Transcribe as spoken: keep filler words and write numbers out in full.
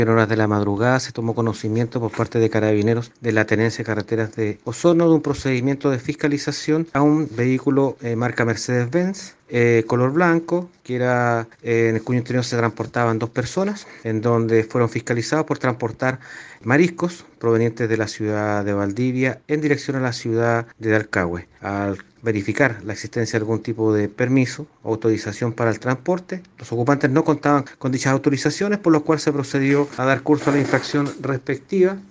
En horas de la madrugada se tomó conocimiento por parte de Carabineros de la Tenencia de Carreteras de Osorno de un procedimiento de fiscalización a un vehículo eh, marca Mercedes-Benz, eh, color blanco, que era eh, en el cuyo interior se transportaban dos personas, en donde fueron fiscalizados por transportar mariscos provenientes de la ciudad de Valdivia en dirección a la ciudad de Dalcahue. Al verificar la existencia de algún tipo de permiso o autorización para el transporte, los ocupantes no contaban con dichas autorizaciones, por lo cual se procedió a dar curso a la infracción respectiva